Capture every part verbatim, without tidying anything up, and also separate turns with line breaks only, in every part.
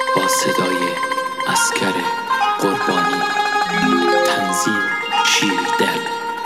با صدای عسکر قربانی. تنظیم شیردل.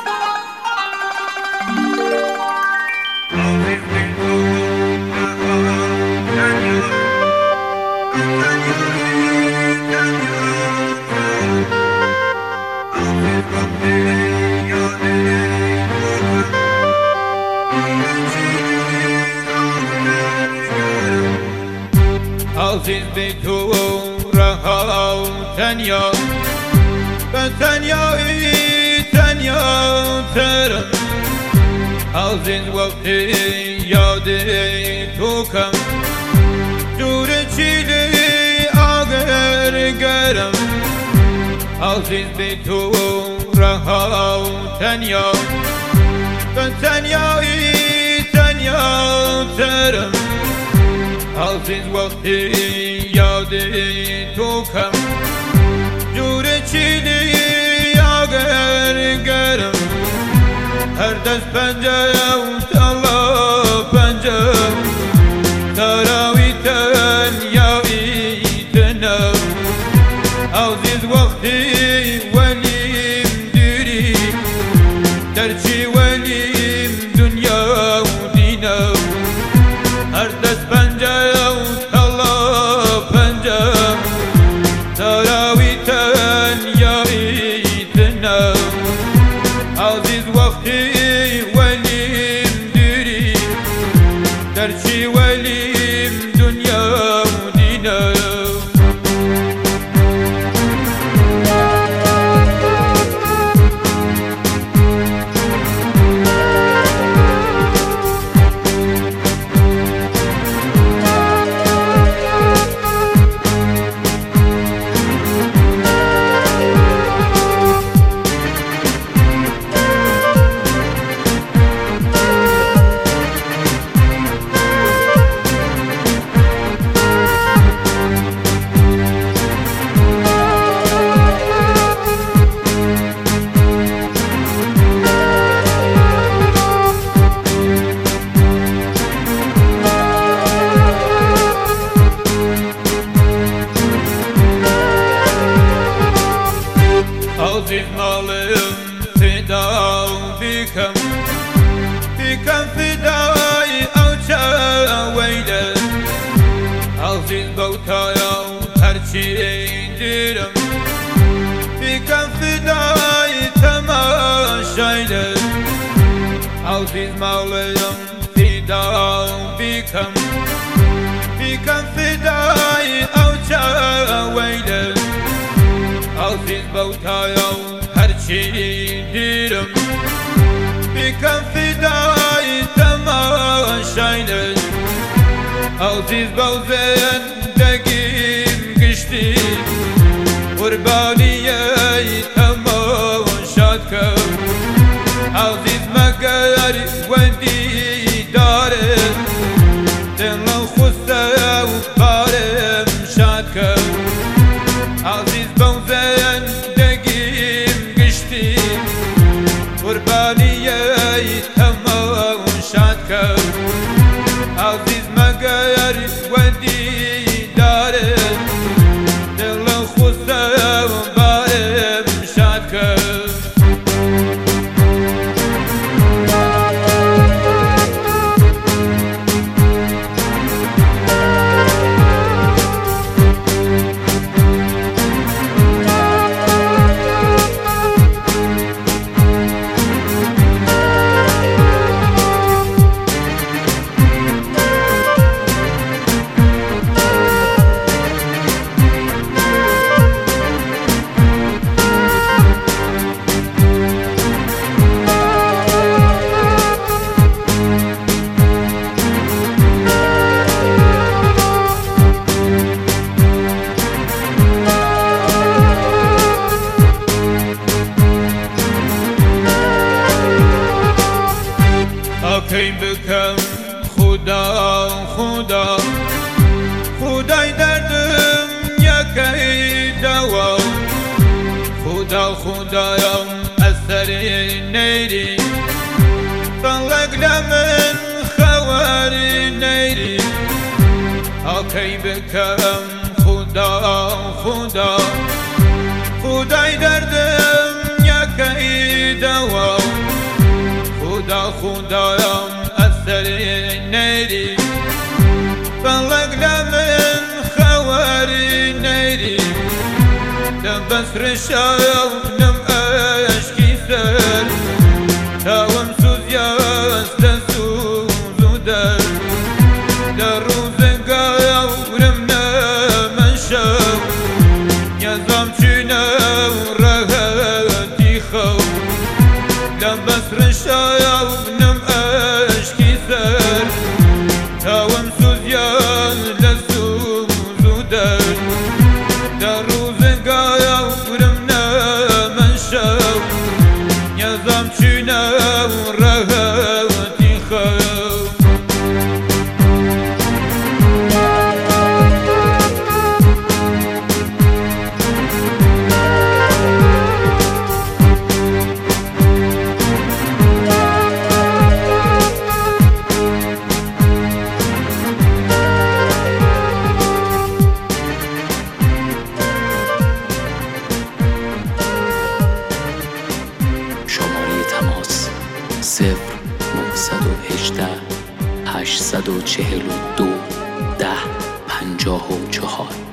عزیز بی تو رها و تنیا، به تنیایی تنیا ترم. عزیز وقتی یاد تو کم، دور چیلی آگر گرم. عزیز بی تو رها و تنیا، به تنیایی تنیا ترم. عزیز وقتی یاد تو کم، دور چیلی آگر گرم. هر دست پنجه و تلا پنجه، تراوی تنیایی تنم. عزیز وقتی ولیم دیری، درچی ولیم دنیا و دینم. هر دست پنجه و تلا پنجه، تراوی تنیایی تنم. عزیز وقتی ولیم دیری، درچی ولیم دنیا و دینم. عزیز مالم فدا بکم، بکم فدای او چه ویله. عزیز بوتایا هرچی دیرم، بکم فدای تماشایله. عزیز مالم فدا بکم، بکم فدای او چه ویله. عزیز بوتایا هرچی دیرم، بکم فدای تماشایله. عزیز بو زندگیم گشتی، قربانیی تماشات کن. عزیز مگر ودی دارم، دلم خسته و بارم شاد کن. عزیز بو زندگیم گشتی، قربانیی تماشات کن. عزیز مگر ودی دارم، دلم خسته و بارم شاد کن. کی بکم خدا خدا، خدای دردم یکی دوا. خدا خدایم اثر نیری، فلک لمن خواری نیری. کی بکم خدا خدا خدا خدای دردم یکی دوا خدا خدایم اثر نیری فلق لمن خواری نیری لبس رشاونم اشکی سر تاوم سوزیاز لسوزو در در روزگارم نمن شو یزم چینه راحتی خو لبس رشاونم اشکی سر تاوم سوزیاز لسوزو در در روزگارم نمن شو یزم چینه راحتی خو
صفر نهصد و هجده هشتصد و چهل و دو ده پنجاه و چهار